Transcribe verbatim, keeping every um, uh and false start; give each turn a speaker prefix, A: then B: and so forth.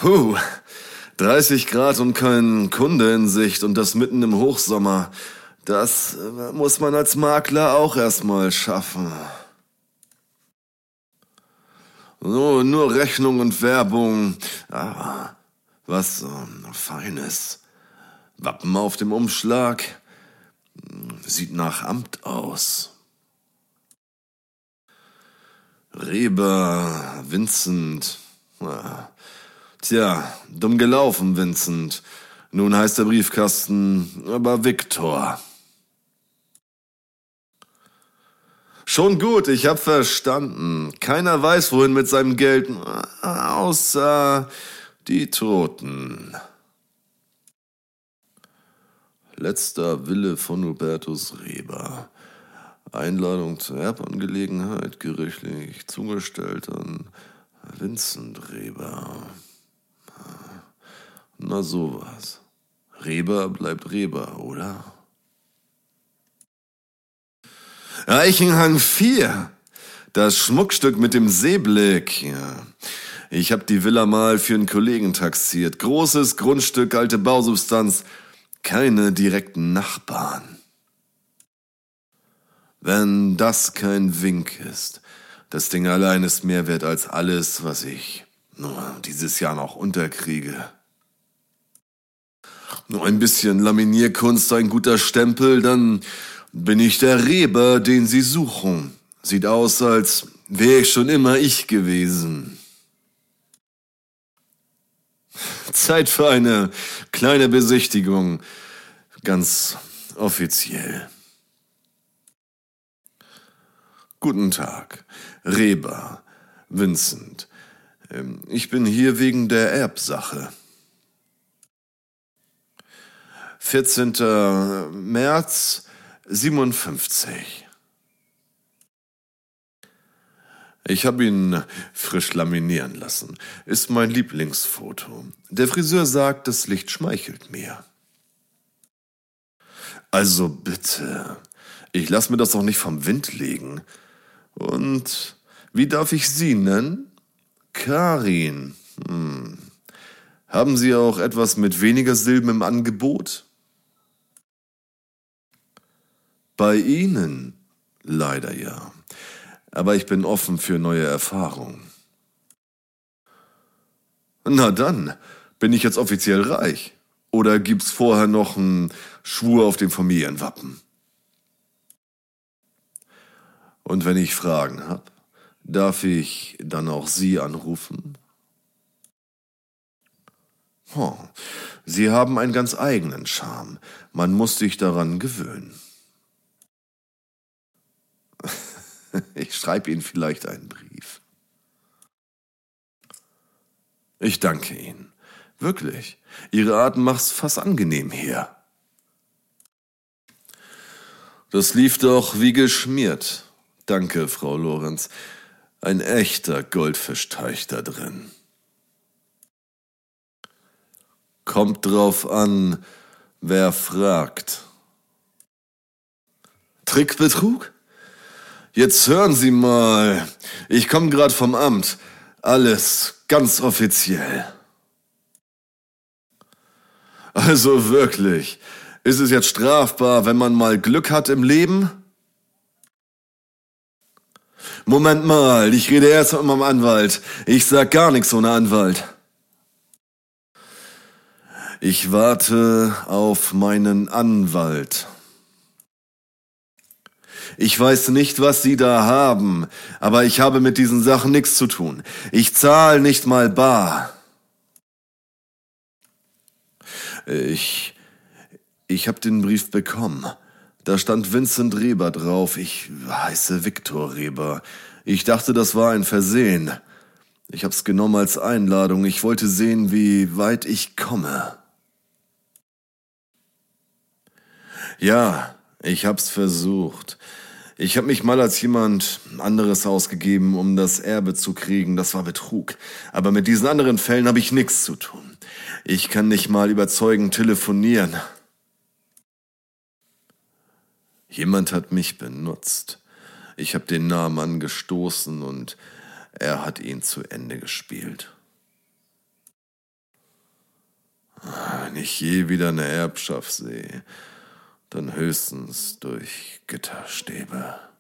A: Puh, dreißig Grad und kein Kunde in Sicht und das mitten im Hochsommer. Das äh, muss man als Makler auch erstmal schaffen. So, nur Rechnung und Werbung. Ah, was ähm, Feines. Wappen auf dem Umschlag. Sieht nach Amt aus. Reber, Vincent. Ah. Tja, dumm gelaufen, Vincent. Nun heißt der Briefkasten aber Viktor. Schon gut, ich hab verstanden. Keiner weiß, wohin mit seinem Geld, außer die Toten. Letzter Wille von Hubertus Reber. Einladung zur Erbangelegenheit, gerichtlich zugestellt an Vincent Reber. Na sowas. Reber bleibt Reber, oder? Reichenhang vier. Das Schmuckstück mit dem Seeblick. Ja. Ich hab die Villa mal für einen Kollegen taxiert. Großes Grundstück, alte Bausubstanz. Keine direkten Nachbarn. Wenn das kein Wink ist. Das Ding allein ist mehr wert als alles, was ich nur dieses Jahr noch unterkriege. Nur ein bisschen Laminierkunst, ein guter Stempel, dann bin ich der Reber, den Sie suchen. Sieht aus, als wäre ich schon immer ich gewesen. Zeit für eine kleine Besichtigung, ganz offiziell. Guten Tag, Reber, Vincent. Ich bin hier wegen der Erbsache. vierzehnter März siebenundfünfzig. Ich habe ihn frisch laminieren lassen. Ist mein Lieblingsfoto. Der Friseur sagt, das Licht schmeichelt mir. Also bitte, ich lass mir das doch nicht vom Wind legen. Und wie darf ich Sie nennen? Karin. Hm. Haben Sie auch etwas mit weniger Silben im Angebot? Bei Ihnen? Leider ja. Aber ich bin offen für neue Erfahrungen. Na dann, bin ich jetzt offiziell reich? Oder gibt's vorher noch einen Schwur auf dem Familienwappen? Und wenn ich Fragen hab, darf ich dann auch Sie anrufen? Oh, Sie haben einen ganz eigenen Charme. Man muss sich daran gewöhnen. Ich schreibe Ihnen vielleicht einen Brief. Ich danke Ihnen. Wirklich. Ihre Art macht's fast angenehm hier. Das lief doch wie geschmiert. Danke, Frau Lorenz. Ein echter Goldfischteich da drin. Kommt drauf an, wer fragt. Trickbetrug? Jetzt hören Sie mal. Ich komme gerade vom Amt. Alles ganz offiziell. Also wirklich, ist es jetzt strafbar, wenn man mal Glück hat im Leben? Moment mal, ich rede erst mit meinem Anwalt. Ich sag gar nichts ohne Anwalt. Ich warte auf meinen Anwalt. Ich weiß nicht, was Sie da haben, aber ich habe mit diesen Sachen nichts zu tun. Ich zahle nicht mal bar. Ich, ich habe den Brief bekommen. Da stand Vincent Reber drauf. Ich heiße Viktor Reber. Ich dachte, das war ein Versehen. Ich hab's genommen als Einladung. Ich wollte sehen, wie weit ich komme. Ja, ich hab's versucht. Ich hab mich mal als jemand anderes ausgegeben, um das Erbe zu kriegen. Das war Betrug. Aber mit diesen anderen Fällen habe ich nichts zu tun. Ich kann nicht mal überzeugend telefonieren. Jemand hat mich benutzt. Ich habe den Namen angestoßen und er hat ihn zu Ende gespielt. Wenn ich je wieder eine Erbschaft sehe, dann höchstens durch Gitterstäbe.